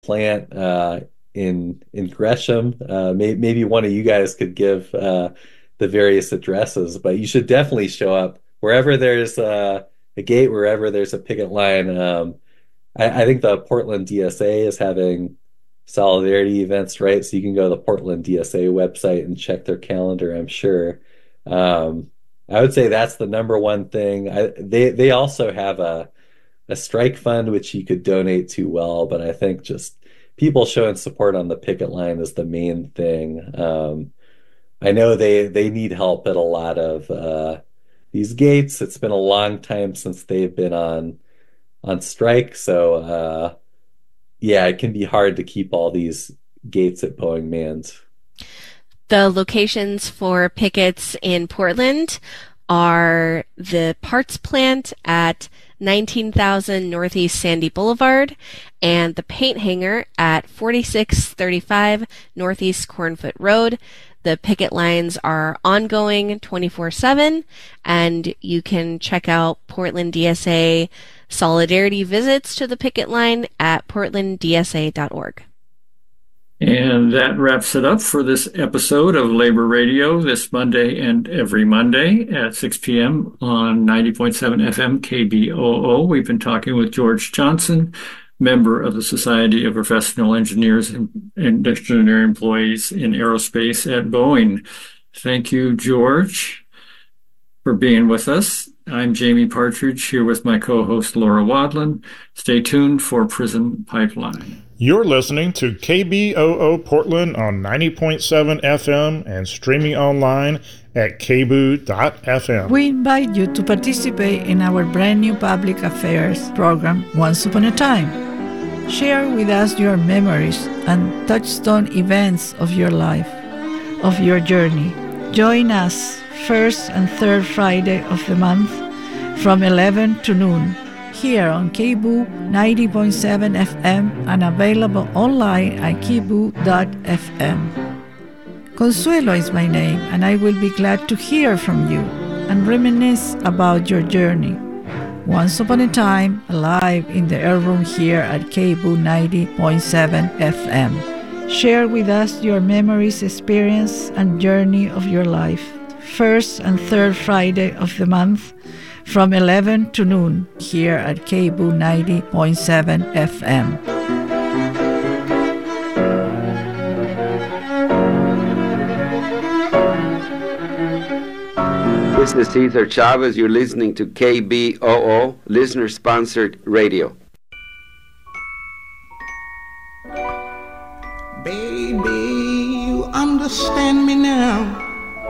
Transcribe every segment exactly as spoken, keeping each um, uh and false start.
plant uh, in in Gresham. Uh, may, maybe one of you guys could give uh, the various addresses, but you should definitely show up wherever there's uh, a gate, wherever there's a picket line. Um, I, I think the Portland D S A is having solidarity events, right? So you can go to the Portland D S A website and check their calendar, I'm sure. Um, I would say that's the number one thing. I, they they also have a a strike fund which you could donate to well, but I think just people showing support on the picket line is the main thing. Um, I know they they need help at a lot of uh, these gates. It's been a long time since they've been on on strike, so uh, yeah, it can be hard to keep all these gates at Boeing Mans. The locations for pickets in Portland are the parts plant at nineteen thousand Northeast Sandy Boulevard and the paint hanger at forty-six thirty-five Northeast Cornfoot Road. The picket lines are ongoing twenty-four seven, and you can check out Portland D S A solidarity visits to the picket line at portland d s a dot org. And that wraps it up for this episode of Labor Radio this Monday and every Monday at six p.m. on ninety point seven F M K B O O. We've been talking with George Johnson, member of the Society of Professional Engineers and Engineering Employees in Aerospace at Boeing. Thank you, George, for being with us. I'm Jamie Partridge here with my co-host Laura Wadlin. Stay tuned for Prison Pipeline. You're listening to K B O O Portland on ninety point seven F M and streaming online at k b o o dot f m. We invite you to participate in our brand new public affairs program, Once Upon a Time. Share with us your memories and touchstone events of your life, of your journey. Join us first and third Friday of the month from eleven to noon here on K B O O ninety point seven F M and available online at k b o o dot f m. Consuelo is my name, and I will be glad to hear from you and reminisce about your journey. Once upon a time, live in the air room here at K B O O ninety point seven F M. Share with us your memories, experience, and journey of your life. First and third Friday of the month from eleven to noon here at K B O O ninety point seven F M. This is Cesar Chavez. You're listening to K B O O, listener-sponsored radio. Baby, you understand me now.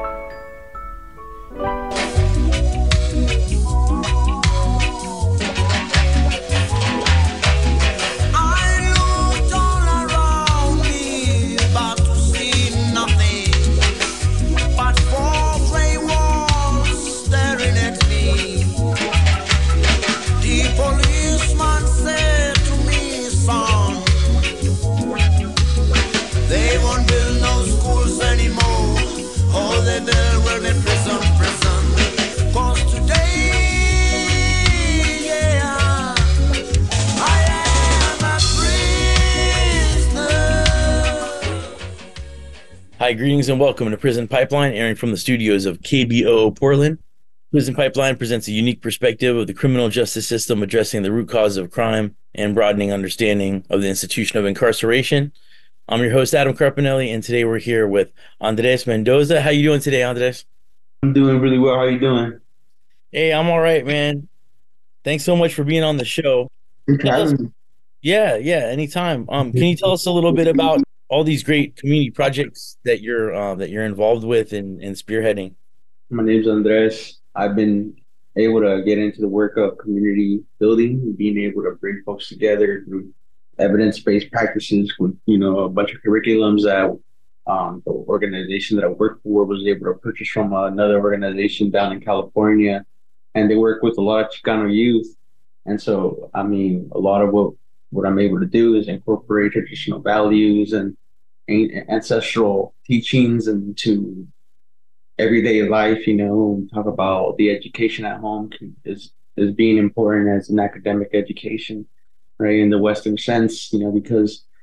Hi, greetings and welcome to Prison Pipeline, airing from the studios of K B O O Portland. Prison Pipeline presents a unique perspective of the criminal justice system, addressing the root causes of crime and broadening understanding of the institution of incarceration. I'm your host, Adam Carpinelli, and today we're here with Andres Mendoza. How you doing today, Andres? I'm doing really well. How you doing? Hey, I'm all right, man. Thanks so much for being on the show. Us, yeah, yeah, anytime. Um, can you tell us a little bit about all these great community projects that you're uh, that you're involved with and, and spearheading? My name's Andres. I've been able to get into the work of community building, being able to bring folks together through evidence-based practices with, you know, a bunch of curriculums that um, the organization that I work for was able to purchase from another organization down in California. And they work with a lot of Chicano youth. And so, I mean, a lot of what, what I'm able to do is incorporate traditional values and ancestral teachings into everyday life, you know, and talk about the education at home is, is being important as an academic education, right, in the Western sense, you know, because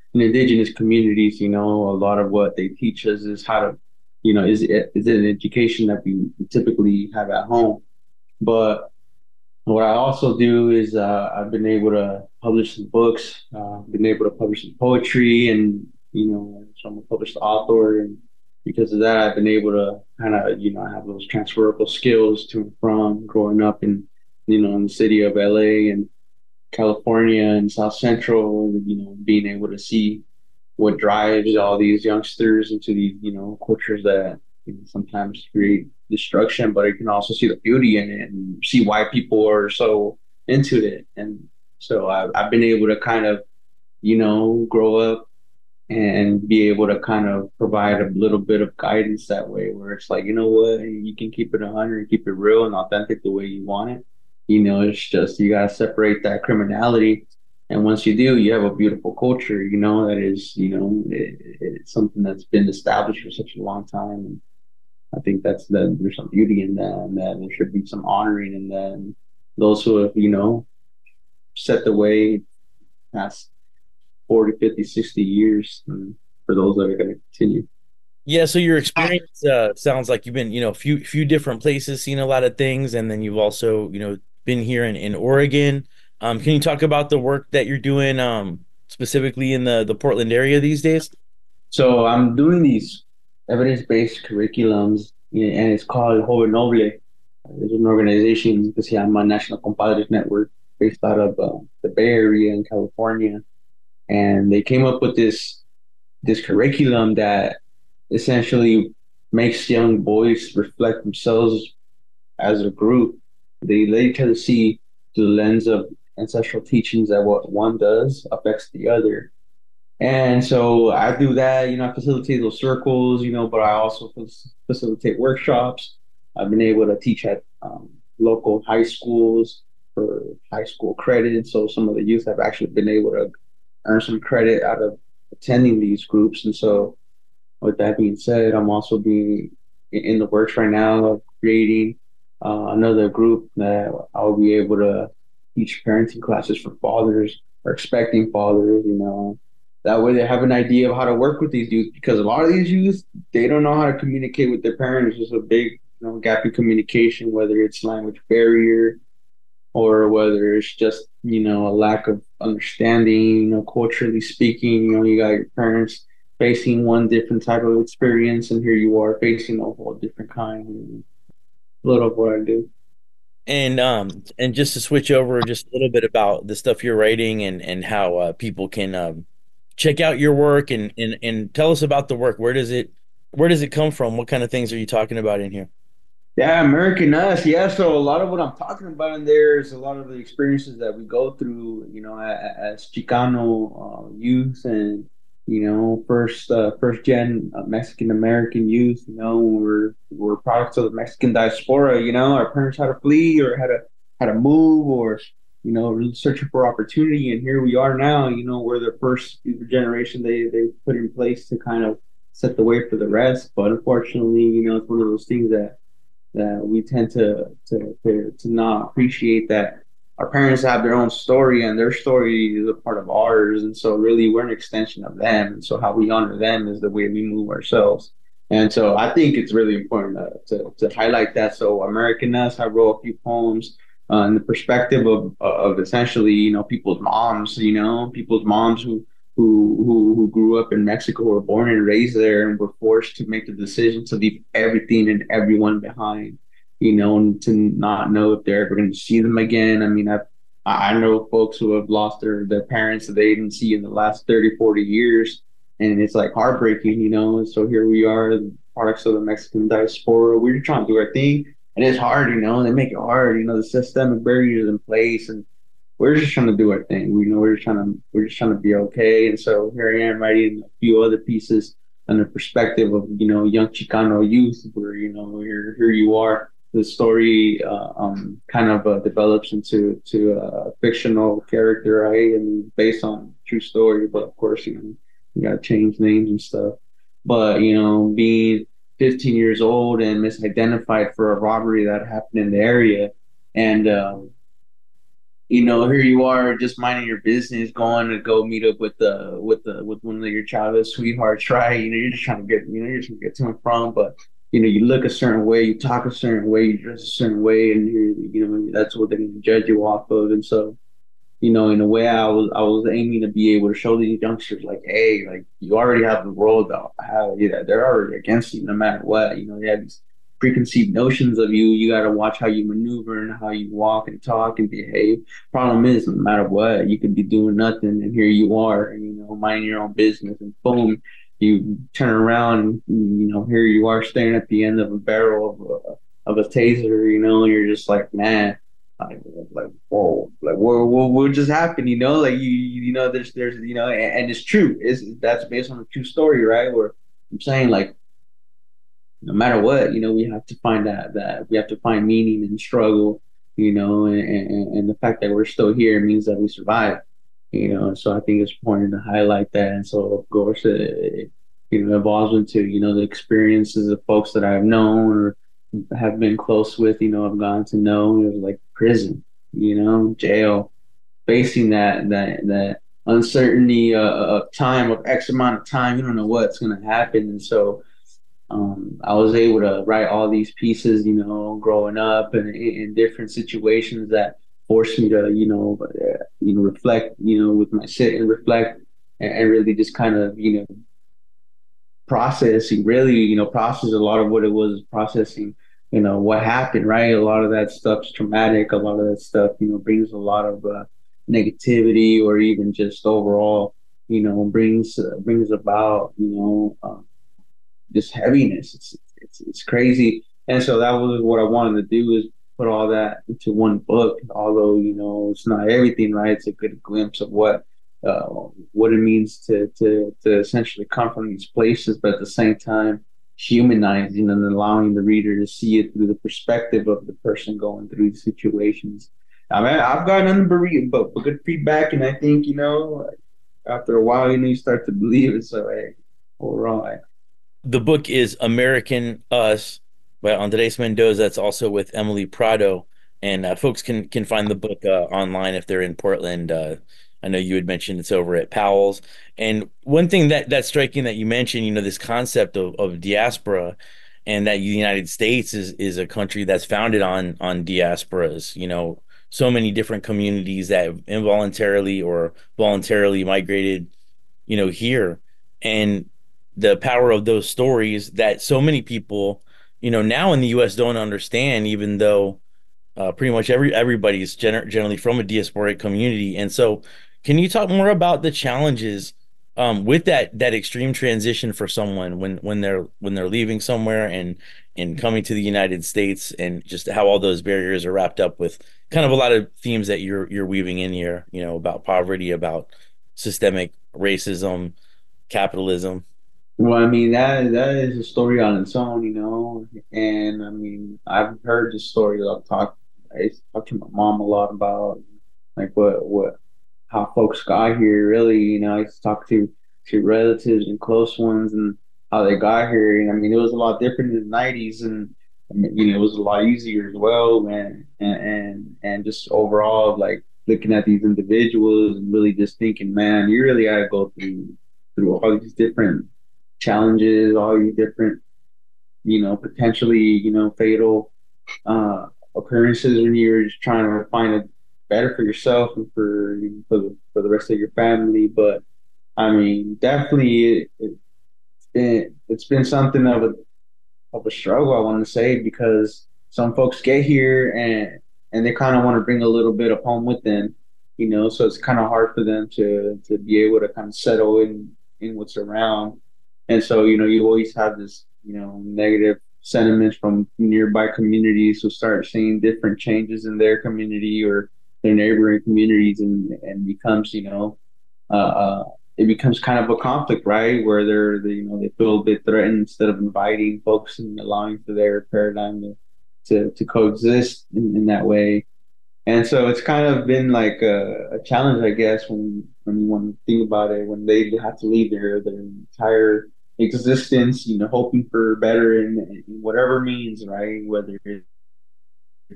in indigenous communities, you know, a lot of what they teach us is how to, you know, is it is it an education that we typically have at home. But what I also do is uh, I've been able to publish some books, uh, been able to publish some poetry, and you know, so I'm a published author, and because of that, I've been able to kind of you know have those transferable skills to and from growing up in you know in the city of L A and California and South Central, and you know being able to see what drives all these youngsters into these you know cultures that you know, sometimes create destruction, but you can also see the beauty in it and see why people are so into it. And so I've, I've been able to kind of, you know, grow up and be able to kind of provide a little bit of guidance that way, where it's like, you know what, you can keep it a hundred and keep it real and authentic the way you want it. You know, it's just you gotta separate that criminality. And once you do, you have a beautiful culture, you know, that is, you know, it, it's something that's been established for such a long time. And I think that's that there's some beauty in that, and that there should be some honoring in that. And those who have, you know, set the way past forty, fifty, sixty years, and for those that are going to continue. Yeah, so your experience uh, sounds like you've been, you know, a few few different places, seen a lot of things, and then you've also, you know, been here in, in Oregon. Um, can you talk about the work that you're doing um, specifically in the, the Portland area these days? So I'm doing these evidence-based curriculums, and it's called Joven Noble. There's an organization que se llama National Compadres Network, based out of uh, the Bay Area in California, and they came up with this this curriculum that essentially makes young boys reflect themselves as a group. They let each other see through the lens of ancestral teachings that what one does affects the other. And so I do that, you know, I facilitate those circles, you know, but I also facilitate workshops. I've been able to teach at um, local high schools for high school credit. So some of the youth have actually been able to earn some credit out of attending these groups. And so with that being said, I'm also being in the works right now of creating uh, another group that I'll be able to teach parenting classes for fathers or expecting fathers, you know. That way they have an idea of how to work with these youth, because a lot of these youth, they don't know how to communicate with their parents. There's a big you know, gap in communication, whether it's language barrier or whether it's just, you know, a lack of understanding, you know, culturally speaking. You know, you got your parents facing one different type of experience, and here you are facing a whole different kind. A little of what I do. And um and just to switch over just a little bit about the stuff you're writing and and how uh, people can um, check out your work and, and and tell us about the work. Where does it where does it come from? What kind of things are you talking about in here? Yeah, American Us. Yeah, so a lot of what I'm talking about in there is a lot of the experiences that we go through, you know, as Chicano uh, youth and, you know, first uh, first gen uh, Mexican American youth. You know, we're we're products of the Mexican diaspora. You know, our parents had to flee or had to had to move or you know searching for opportunity, and here we are now. You know, we're the first generation they they put in place to kind of set the way for the rest. But unfortunately, you know, it's one of those things that that we tend to to to, to not appreciate that. Our parents have their own story, and their story is a part of ours. And so really we're an extension of them. And so how we honor them is the way we move ourselves. And so I think it's really important to, to, to highlight that. So American Us, I wrote a few poems uh, in the perspective of, of essentially, you know, people's moms, you know, people's moms who, who, who, who grew up in Mexico, were born and raised there, and were forced to make the decision to leave everything and everyone behind. You know, to not know if they're ever going to see them again. I mean, I've, I know folks who have lost their, their parents that they didn't see in the last thirty, forty years. And it's like heartbreaking, you know. And so here we are, the products of the Mexican diaspora. We're trying to do our thing. And it's hard, you know. They make it hard, you know, the systemic barriers in place. And we're just trying to do our thing. We know we're just trying to, we're just trying to be okay. And so here I am writing a few other pieces on the perspective of, you know, young Chicano youth, where, you know, here, here you are. The story uh, um, kind of uh, develops into to a fictional character, right? And based on true story, but of course, you know, you got to change names and stuff. But, you know, being fifteen years old and misidentified for a robbery that happened in the area, and um, you know, here you are just minding your business, going to go meet up with the with the with one of your childhood sweethearts, right? You know, you're just trying to get, you know, you're just trying to get to and from, but you know, you look a certain way, you talk a certain way, you dress a certain way, and you you know, that's what they're gonna judge you off of. And so, you know, in a way, I was I was aiming to be able to show these youngsters like, hey, like you already have the world out, how you know, they're already against you no matter what. You know, they have these preconceived notions of you. You got to watch how you maneuver and how you walk and talk and behave. Problem is, no matter what, you could be doing nothing, and here you are, you know, minding your own business, and boom, you turn around, and you know, here you are staring at the end of a barrel of a of a taser, you know, and you're just like, man. Like, like whoa, like what, what, what just happened? You know, like you, you know, there's, there's, you know, and, and it's true. It's that's based on a true story, right? Where I'm saying, like, no matter what, you know, we have to find that that we have to find meaning in struggle, you know, and, and, and the fact that we're still here means that we survive, you know. So I think it's important to highlight that. And so, of course, it, you know, evolves into, you know, the experiences of folks that I've known or have been close with, you know, I've gotten to know. It was like prison, you know, jail, facing that that that uncertainty uh, of time, of X amount of time. You don't know what's going to happen, and so um, I was able to write all these pieces, you know, growing up and in, in different situations that forced me to, you know, uh, you know, reflect, you know, with my sit and reflect, and, and really just kind of, you know, processing, really, you know, process a lot of what it was processing, you know, what happened, right? A lot of that stuff's traumatic. A lot of that stuff, you know, brings a lot of uh, negativity, or even just overall, you know, brings uh, brings about, you know, uh, just heaviness. It's, it's it's crazy. And so that was what I wanted to do, is put all that into one book. Although, you know, it's not everything, right? It's a good glimpse of what uh, what it means to to to essentially come from these places, but at the same time humanizing and allowing the reader to see it through the perspective of the person going through the situations. I mean, I've gotten nothing but, re- but, but good feedback, and I think, you know, after a while, you know, you start to believe it. So, hey, overall, I, The book is American Us by Andres Mendoza. That's also with Emily Prado, and uh, folks can can find the book uh, online if they're in Portland. Uh, I know you had mentioned it's over at Powell's. And one thing that that's striking that you mentioned, you know, this concept of, of diaspora, and that the United States is is a country that's founded on on diasporas. You know, so many different communities that have involuntarily or voluntarily migrated, you know, here, and the power of those stories that so many people, you know, now in the U S don't understand, even though uh, pretty much every everybody's gener generally from a diasporic community. And so, can you talk more about the challenges um, with that that extreme transition for someone when when they're when they're leaving somewhere and and coming to the United States, and just how all those barriers are wrapped up with kind of a lot of themes that you're you're weaving in here, you know, about poverty, about systemic racism, capitalism. well, I mean, that that is a story on its own, you know. And I mean, I've heard the story. I've talked, I used to talk to my mom a lot about like what what how folks got here. Really, you know, I used to talk to to relatives and close ones and how they got here. And I mean, it was a lot different in the nineties, and I mean, you know, it was a lot easier as well, man. And and and just overall, like looking at these individuals and really just thinking, man, you really got to go through through all these different challenges, all these different, you know, potentially, you know, fatal uh, occurrences when you're just trying to find it better for yourself and for for the, for the rest of your family. But I mean, definitely, it, it's been it's been something of a of a struggle, I want to say, because some folks get here and and they kind of want to bring a little bit of home with them, you know. So it's kind of hard for them to to be able to kind of settle in in what's around. And so, you know, you always have this, you know, negative sentiments from nearby communities who start seeing different changes in their community or their neighboring communities, and and becomes, you know, uh, uh, it becomes kind of a conflict, right? Where they're, they, you know, they feel a bit threatened instead of inviting folks and allowing for their paradigm to to, to coexist in, in that way. And so it's kind of been like a, a challenge, I guess, when when you want to think about it, when they have to leave their their entire existence, you know, hoping for better in, in whatever means, right? Whether it's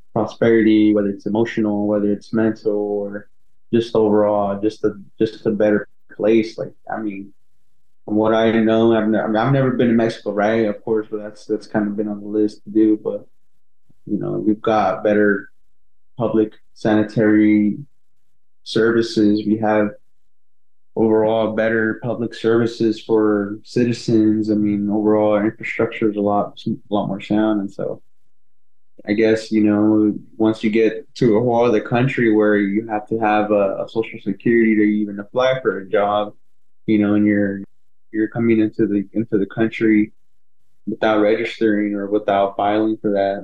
prosperity, whether it's emotional, whether it's mental, or just overall, just a just a better place. Like, I mean, from what I know, I've never, I've never been to Mexico, right? Of course, but that's that's kind of been on the list to do. But you know, we've got better public sanitary services. We have overall better public services for citizens. I mean, overall our infrastructure is a lot a lot more sound, and so I guess, you know, once you get to a whole other country where you have to have a, a social security to even apply for a job, you know, and you're you're coming into the into the country without registering or without filing for that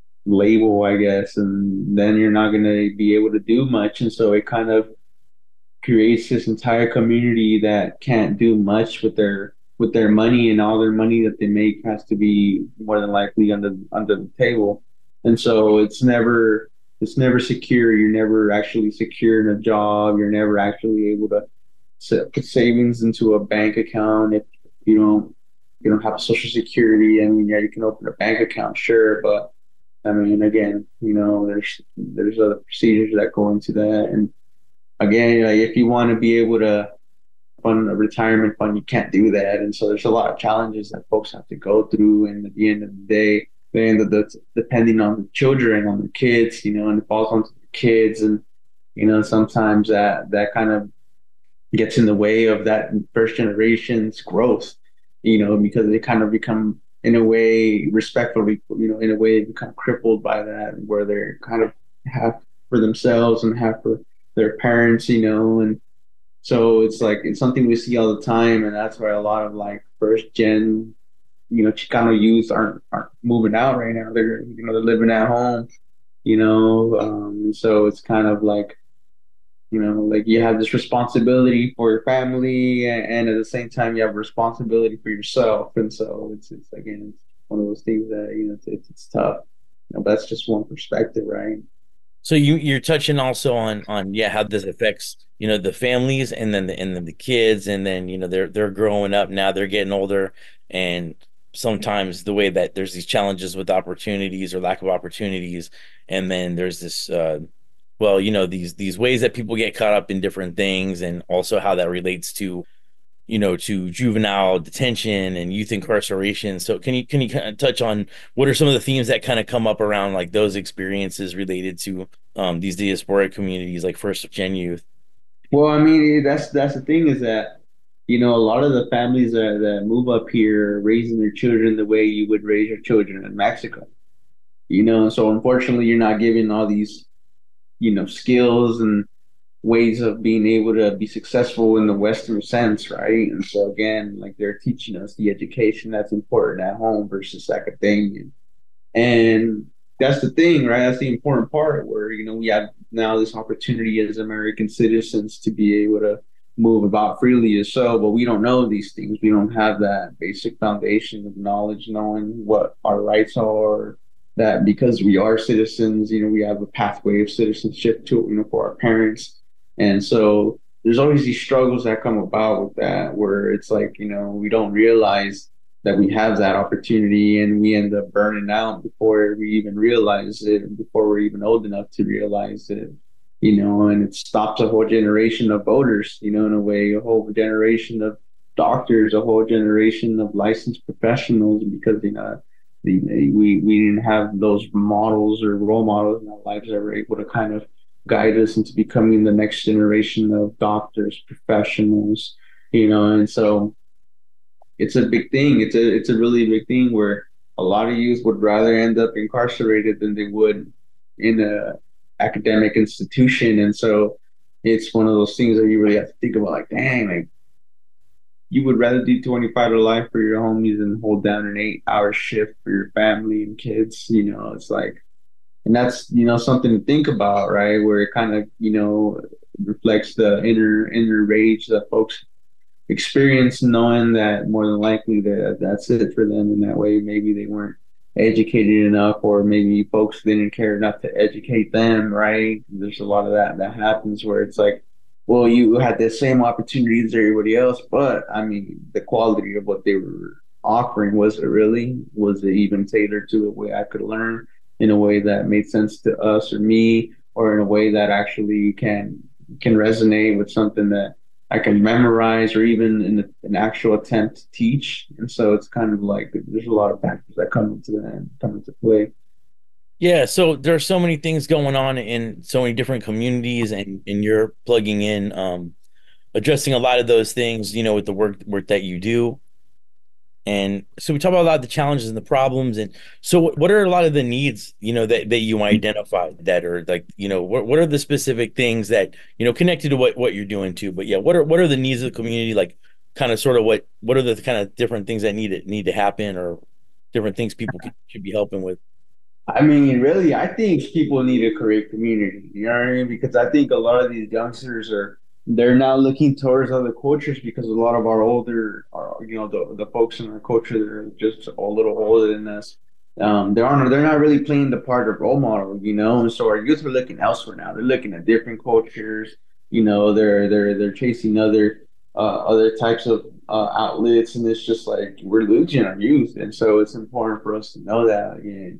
label, I guess, and then you're not going to be able to do much. And so it kind of creates this entire community that can't do much with their with their money, and all their money that they make has to be more than likely under under the table. And so it's never it's never secure. You're never actually secure in a job. You're never actually able to set, put savings into a bank account if you don't you don't have social security. I mean, yeah, you can open a bank account, sure, but I mean, again, you know, there's there's other procedures that go into that. And again, like, if you want to be able to fund a retirement fund, you can't do that. And so there's a lot of challenges that folks have to go through. And at the end of the day, they end up depending on the children, on the kids, you know, and it falls onto the kids. And, you know, sometimes that, that kind of gets in the way of that first generation's growth, you know, because they kind of become, in a way, respectfully, you know, in a way, become crippled by that, where they're kind of half for themselves and half for their parents, you know. And so it's like, it's something we see all the time. And that's why a lot of like first gen, you know, Chicano youth aren't, aren't moving out right now. They're, you know, they're living at home, you know. Um, so it's kind of like, you know, like you have this responsibility for your family, and, and at the same time you have a responsibility for yourself. And so it's, it's again, it's one of those things that, you know, it's, it's, it's tough. You know, that's just one perspective, right? So you you're touching also on on yeah, how this affects, you know, the families, and then the and then the kids, and then, you know, they're they're growing up now, they're getting older, and sometimes the way that there's these challenges with opportunities or lack of opportunities, and then there's this uh well, you know, these these ways that people get caught up in different things, and also how that relates to, you know, to juvenile detention and youth incarceration. So can you can you kind of touch on what are some of the themes that kind of come up around like those experiences related to um, these diasporic communities, like first gen youth? Well, I mean, that's that's the thing, is that, you know, a lot of the families that, that move up here are raising their children the way you would raise your children in Mexico. You know, so unfortunately, you're not given all these, you know, skills and ways of being able to be successful in the Western sense, right? And so again, like, they're teaching us the education that's important at home versus academia. And that's the thing, right? That's the important part, where, you know, we have now this opportunity as American citizens to be able to move about freely as so, but we don't know these things. We don't have that basic foundation of knowledge, knowing what our rights are, that because we are citizens, you know, we have a pathway of citizenship to, you know, for our parents. And so there's always these struggles that come about with that, where it's like, you know, we don't realize that we have that opportunity, and we end up burning out before we even realize it, and before we're even old enough to realize it, you know. And it stops a whole generation of voters, you know, in a way, a whole generation of doctors, a whole generation of licensed professionals, because, you know, the, we, we didn't have those models or role models in our lives that were able to kind of guide us into becoming the next generation of doctors, professionals, you know. And so it's a big thing. It's a it's a really big thing, where a lot of youth would rather end up incarcerated than they would in a academic institution. And so it's one of those things that you really have to think about, like, dang, like, you would rather do twenty-five to life for your homies than hold down an eight hour shift for your family and kids, you know. It's like, and that's, you know, something to think about, right? Where it kind of, you know, reflects the inner inner rage that folks experience, knowing that more than likely that that's it for them. And that way, maybe they weren't educated enough, or maybe folks didn't care enough to educate them, right? There's a lot of that that happens, where it's like, well, you had the same opportunities as everybody else, but I mean, the quality of what they were offering, was it really? Was it even tailored to the way I could learn? in a way that made sense to us or me, or in a way that actually can can resonate with something that I can memorize or even in an actual attempt to teach. And so it's kind of like there's a lot of factors that come into that come into play. Yeah, so there are so many things going on in so many different communities, and, and you're plugging in, um, addressing a lot of those things, you know, with the work work that you do. And so we talk about a lot of the challenges and the problems. And so what, what are a lot of the needs, you know, that, that you identify that are like, you know, what, what are the specific things that, you know, connected to what, what you're doing too? But yeah, what are what are the needs of the community? Like kind of sort of what what are the kind of different things that need to need to happen, or different things people could, should be helping with? I mean, really, I think people need to create community. You know what I mean? Because I think a lot of these youngsters are they're not looking towards other cultures because a lot of our older, our, you know, the the folks in our culture that are just a little older than us, um, they aren't they're not really playing the part of role model. You know, and so our youth are looking elsewhere now. They're looking at different cultures. You know, they're they're they're chasing other uh, other types of uh, outlets, and it's just like we're losing our youth. And so it's important for us to know that. And,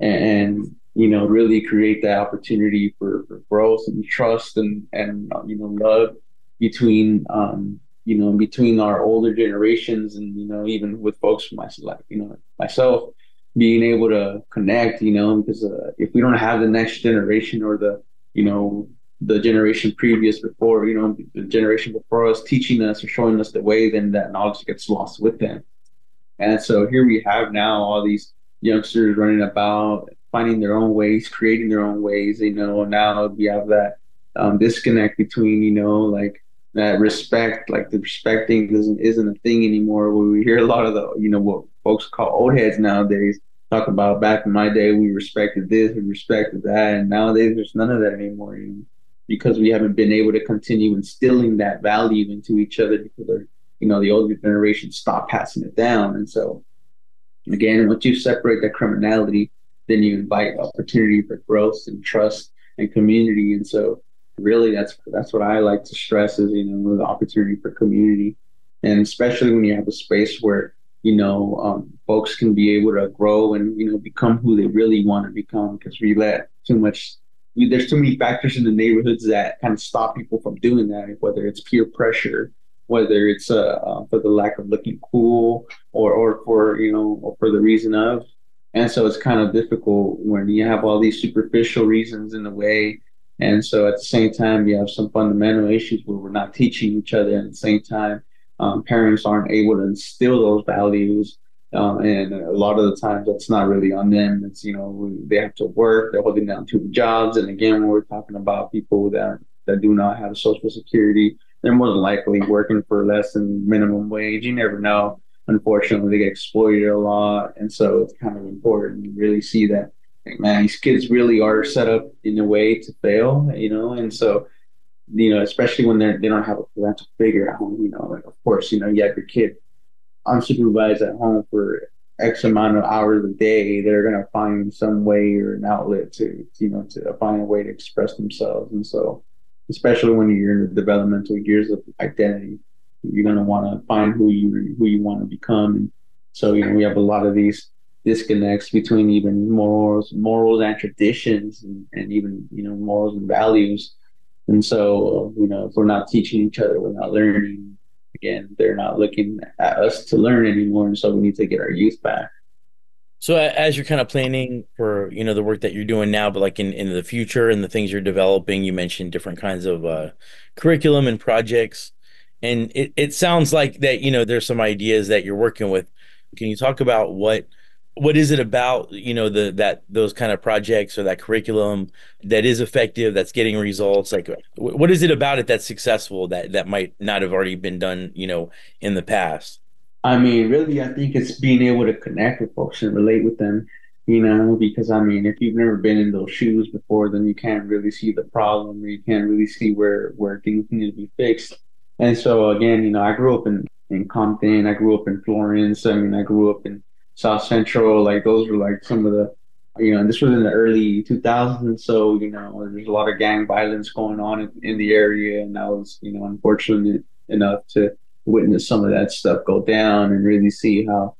and you know really create that opportunity for, for growth and trust and and uh, you know love between um you know between our older generations, and you know even with folks myself, like you know myself, being able to connect, you know because uh, if we don't have the next generation, or the you know the generation previous before, you know the generation before us teaching us or showing us the way, then that knowledge gets lost with them. And so here we have now all these youngsters running about, finding their own ways, creating their own ways. You know, now we have that um, disconnect between, you know, like that respect, like the respect thing isn't, isn't a thing anymore. Where we hear a lot of the, you know, what folks call old heads nowadays talk about back in my day, we respected this, we respected that. And nowadays there's none of that anymore, you know, because we haven't been able to continue instilling that value into each other because they're, you know, the older generation stopped passing it down. And so, again, once you separate that criminality, then you invite opportunity for growth and trust and community. And so really that's that's what I like to stress is, you know, the opportunity for community. And especially when you have a space where, you know, um, folks can be able to grow and, you know, become who they really want to become, because we let too much, we, there's too many factors in the neighborhoods that kind of stop people from doing that, whether it's peer pressure, whether it's uh, uh, for the lack of looking cool, or or for you know or for the reason of. And so it's kind of difficult when you have all these superficial reasons in the way. And so at the same time, you have some fundamental issues where we're not teaching each other. And at the same time, um, parents aren't able to instill those values. Um, and a lot of the times that's not really on them. It's, you know, we, they have to work, they're holding down two jobs. And again, when we're talking about people that, that do not have social security, they're more than likely working for less than minimum wage. You never know. Unfortunately, they get exploited a lot. And so it's kind of important to really see that, like, man, these kids really are set up in a way to fail, you know? And so, you know, especially when they're, they don't have a parental figure at home, you know, like, of course, you know, you have your kid unsupervised at home for X amount of hours a day, they're going to find some way or an outlet to, you know, to find a way to express themselves. And so, especially when you're in the developmental years of identity, you're going to want to find who you who you want to become. And so, you know, we have a lot of these disconnects between even morals, morals and traditions, and, and even, you know, morals and values. And so, you know, if we're not teaching each other, we're not learning. Again, they're not looking at us to learn anymore. And so we need to get our youth back. So as you're kind of planning for, you know, the work that you're doing now, but like in, in the future and the things you're developing, you mentioned different kinds of uh, curriculum and projects. And it, it sounds like that, you know, there's some ideas that you're working with. Can you talk about what what is it about, you know, the that those kind of projects or that curriculum that is effective, that's getting results? Like, what is it about it that's successful that that might not have already been done, you know, in the past? I mean, really, I think it's being able to connect with folks and relate with them, you know, because I mean, if you've never been in those shoes before, then you can't really see the problem, or you can't really see where, where things need to be fixed. And so, again, you know, I grew up in, in Compton, I grew up in Florence, I mean, I grew up in South Central, like those were like some of the, you know, and this was in the early two thousands. So, you know, there's a lot of gang violence going on in, in the area. And I was, you know, unfortunate enough to witness some of that stuff go down and really see how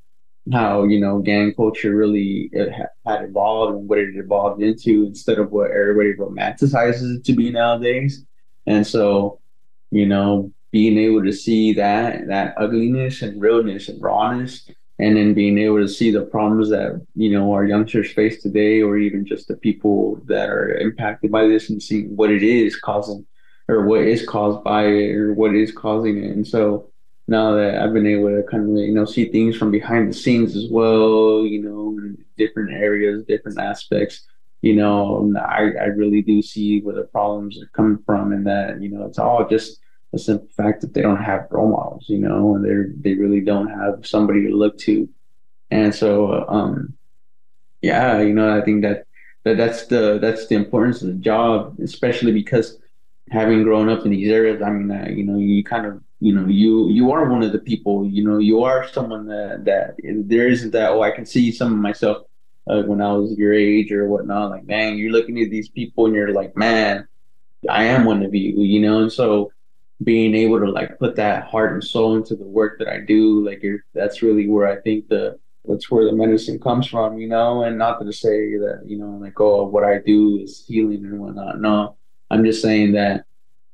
how, you know, gang culture really it ha- had evolved and what it evolved into instead of what everybody romanticizes it to be nowadays. And so, you know, being able to see that that ugliness and realness and rawness, and then being able to see the problems that, you know, our youngsters face today, or even just the people that are impacted by this, and seeing what it is causing, or what is caused by it, or what is causing it. And so now that I've been able to kind of, you know, see things from behind the scenes as well, you know, in different areas, different aspects, you know, I, I really do see where the problems are coming from, and that, you know, it's all just the simple fact that they don't have role models, you know, and they're they really don't have somebody to look to. And so, um, yeah, you know, I think that, that that's the that's the importance of the job, especially because having grown up in these areas, I mean, uh, you know, you kind of, you know, you you are one of the people, you know, you are someone that that there isn't that, oh, I can see some of myself uh, when I was your age or whatnot. Like, man, you're looking at these people and you're like, man, I am one of you, you know, and so being able to like put that heart and soul into the work that I do, like you're, that's really where I think the that's where the medicine comes from, you know, and not to say that, you know, like, oh, what I do is healing and whatnot. No, I'm just saying that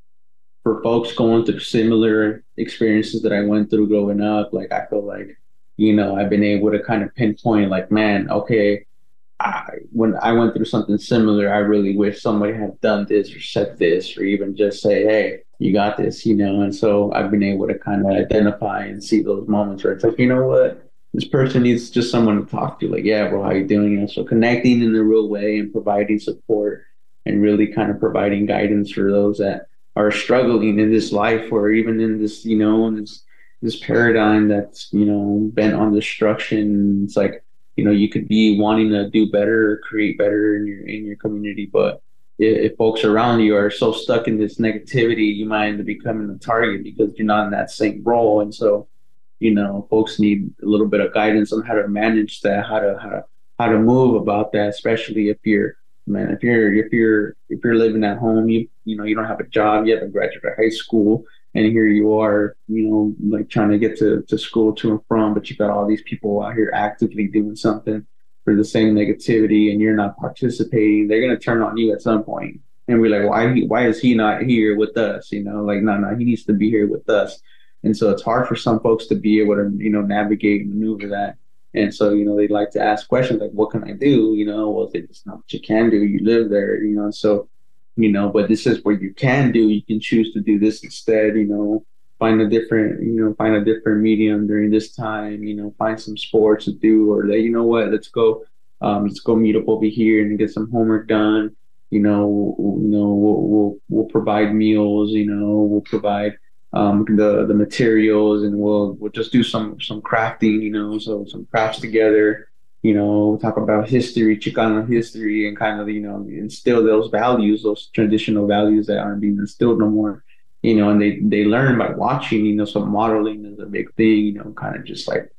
for folks going through similar experiences that I went through growing up, like I feel like, you know, I've been able to kind of pinpoint like, man, okay, I, when I went through something similar, I really wish somebody had done this or said this, or even just say, hey, you got this, you know. And so I've been able to kind of identify and see those moments where it's like, you know what, this person needs just someone to talk to. Like, yeah, bro, how you doing? You know, so connecting in a real way and providing support and really kind of providing guidance for those that are struggling in this life, or even in this, you know, in this this paradigm that's, you know, bent on destruction. It's like, you know, you could be wanting to do better or create better in your in your community, but if, if folks around you are so stuck in this negativity, you might end up becoming a target because you're not in that same role. And so, you know, folks need a little bit of guidance on how to manage that, how to how to how to move about that, especially if you're, man, if you're if you're if you're living at home, you you know, you don't have a job, you haven't graduated high school, and here you are, you know, like trying to get to, to school to and from, but you got all these people out here actively doing something for the same negativity, and you're not participating. They're gonna turn on you at some point and be like, why he, why is he not here with us? You know, like, no, no, he needs to be here with us. And so it's hard for some folks to be able to, you know, navigate and maneuver that. And so, you know, they like to ask questions like, what can I do? You know, well, it's not what you can do. You live there, you know, so, you know, but this is what you can do. You can choose to do this instead, you know, find a different, you know, find a different medium during this time, you know, find some sports to do, or that, you know what, let's go, um, let's go meet up over here and get some homework done. You know, you know, we'll, we'll, we'll provide meals, you know, we'll provide, um, the, the materials, and we'll, we'll just do some, some crafting, you know, so some crafts together, you know, talk about history, Chicano history, and kind of, you know, instill those values, those traditional values that aren't being instilled no more, you know, and they, they learn by watching, you know, so modeling is a big thing, you know, kind of just like,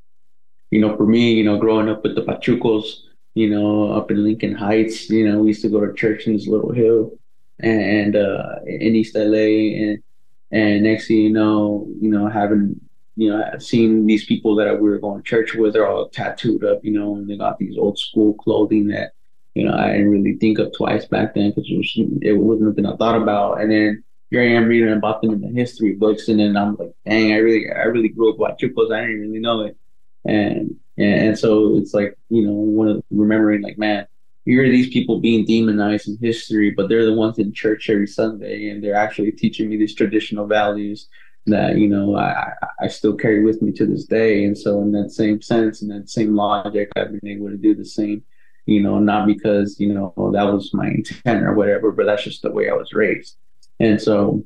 you know, for me, you know, growing up with the Pachucos, you know, up in Lincoln Heights, you know, we used to go to church in this little hill and, uh, in East L A, and, and next thing you know, you know, having, you know, I've seen these people that we were going to church with, they're all tattooed up, you know, and they got these old school clothing that, you know, I didn't really think of twice back then because it, was, it wasn't something I thought about. And then here I am reading about them in the history books, and then I'm like, dang, I really, I really grew up with Chicos. I didn't really know it. And, and so it's like, you know, one of remembering like, man, here are these people being demonized in history, but they're the ones in church every Sunday, and they're actually teaching me these traditional values that, you know, I, I still carry with me to this day. And so in that same sense, in that same logic, I've been able to do the same, you know, not because, you know, that was my intent or whatever, but that's just the way I was raised. And so,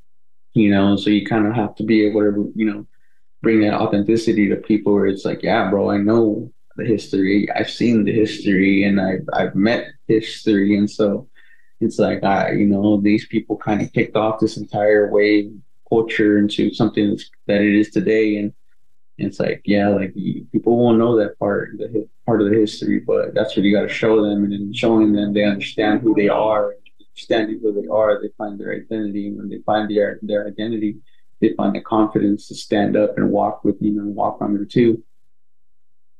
you know, so you kind of have to be able to, you know, bring that authenticity to people where it's like, yeah, bro, I know the history. I've seen the history, and I've, I've met history. And so it's like, I, you know, these people kind of kicked off this entire wave culture into something that's, that it is today. And it's like, yeah, like you, people won't know that part, the part of the history, but that's what you got to show them. And in showing them, they understand who they are. Understanding who they are, they find their identity. And when they find their their identity, they find the confidence to stand up and walk with, you know, walk on their two.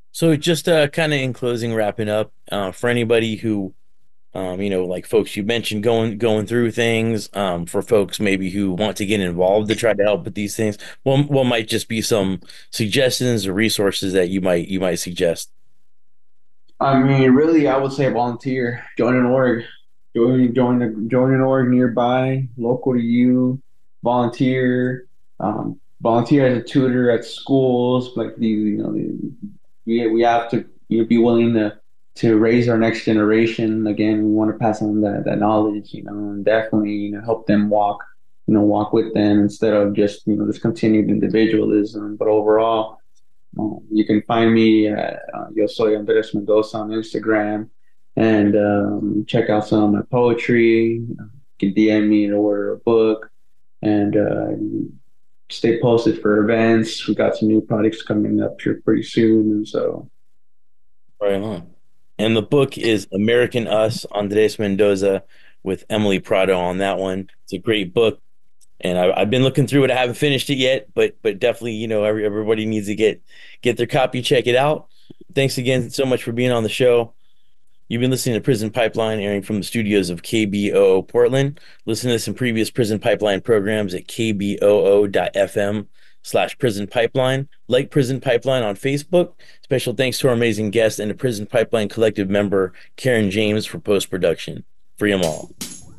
So just uh, kind of in closing, wrapping up, uh, for anybody who, um, you know, like folks you mentioned going going through things, um, for folks maybe who want to get involved to try to help with these things, what what might just be some suggestions or resources that you might you might suggest? I mean, really, I would say volunteer, join an org, join join a join an org nearby, local to you, volunteer, um, volunteer as a tutor at schools. Like these, you know, we we have to, you know, be willing to to raise our next generation. Again, we want to pass on that that knowledge, you know, and definitely, you know, help them walk, you know, walk with them instead of just, you know, this continued individualism. But overall. Um, you can find me at uh, Yo Soy Andres Mendoza on Instagram and um, check out some of my poetry. You can D M me and order a book and uh, stay posted for events. We got some new products coming up here pretty soon. And so, Right on. And the book is American Us, Andres Mendoza, with Emily Prado on that one. It's a great book. And I, I've been looking through it. I haven't finished it yet, but but definitely, you know, every, everybody needs to get get their copy, check it out. Thanks again so much for being on the show. You've been listening to Prison Pipeline, airing from the studios of K B O O Portland. Listen to some previous Prison Pipeline programs at kboo.fm slash Prison Pipeline. Like Prison Pipeline on Facebook. Special thanks to our amazing guest and the Prison Pipeline Collective member, Karen James, for post-production. Free them all.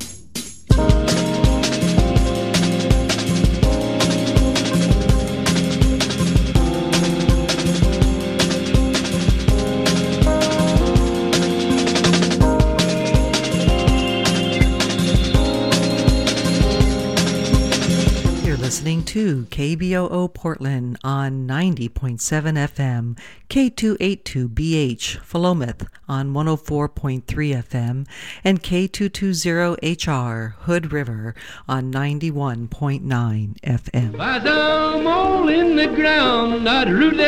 Listening to K B O O Portland on ninety point seven F M, K two eighty-two B H Philomath on one oh four point three F M, and K two twenty H R Hood River on ninety-one point nine F M. By the mole in the ground, I'd root